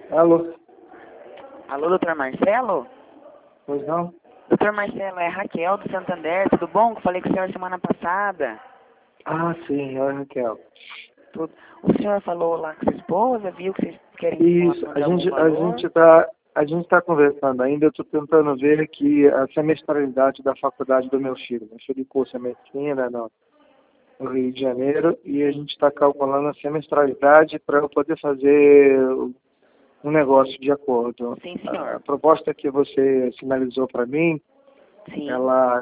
Alô? Alô, doutor Marcelo? Pois não? Doutor Marcelo, é Raquel do Santander, tudo bom? Que eu falei com o senhor semana passada. Ah, sim, oi, Raquel. Tudo. O senhor falou lá com sua esposa, viu que vocês querem Isso, simulação de algum valor? a gente tá conversando ainda, eu estou tentando ver aqui a semestralidade da faculdade do meu filho. Meu filho cursa medicina no Rio de Janeiro e a gente está calculando a semestralidade para eu poder fazer um negócio de acordo. Sim, senhor. A proposta que você sinalizou para mim, Sim. ela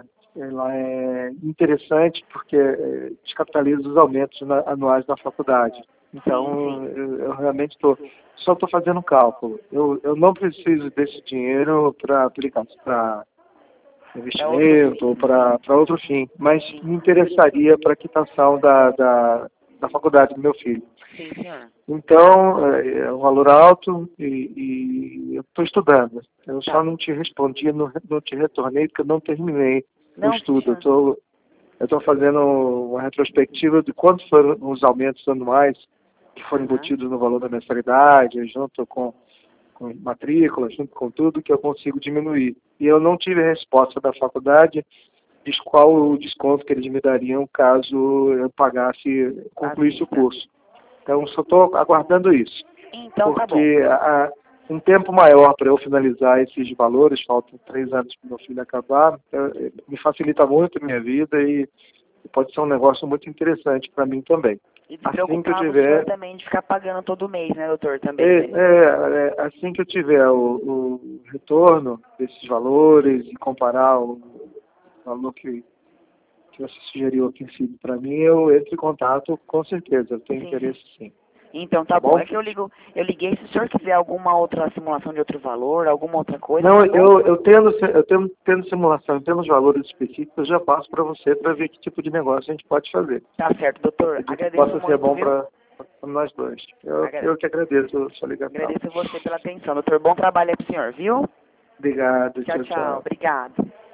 é interessante porque descapitaliza os aumentos anuais da faculdade. Então, Sim. eu realmente só estou fazendo cálculo. Eu não preciso desse dinheiro para aplicar para investimento ou para outro fim, mas me interessaria para a quitação da faculdade do meu filho. Sim, senhor. Então, é um valor alto e eu estou estudando. Eu só não te respondi, não te retornei porque eu não terminei o estudo. Eu estou fazendo uma retrospectiva de quantos foram os aumentos anuais que foram embutidos no valor da mensalidade, junto com matrícula, junto com tudo que eu consigo diminuir. E eu não tive resposta da faculdade de qual o desconto que eles me dariam caso eu pagasse, concluísse o curso. Então, só estou aguardando isso. Então, porque há um tempo maior para eu finalizar esses valores, faltam 3 anos para o meu filho acabar, me facilita muito a minha vida e pode ser um negócio muito interessante para mim também. E assim que eu o tiver senhor também de ficar pagando todo mês, né, doutor? Também, né? assim que eu tiver o retorno desses valores e comparar o valor que você sugeriu aqui para mim, eu entro em contato com certeza. Eu tenho interesse sim. Então tá bom. É que eu liguei, se o senhor quiser alguma outra simulação de outro valor, alguma outra coisa. Não, tá eu tendo simulação, temos valores específicos, eu já passo para você para ver que tipo de negócio a gente pode fazer. Tá certo, doutor. Agradeço muito, possa ser bom para nós dois. Eu que agradeço a sua ligação. Agradeço você pela atenção, doutor. Bom trabalho aí pro senhor, viu? Obrigado. Tchau. Obrigado.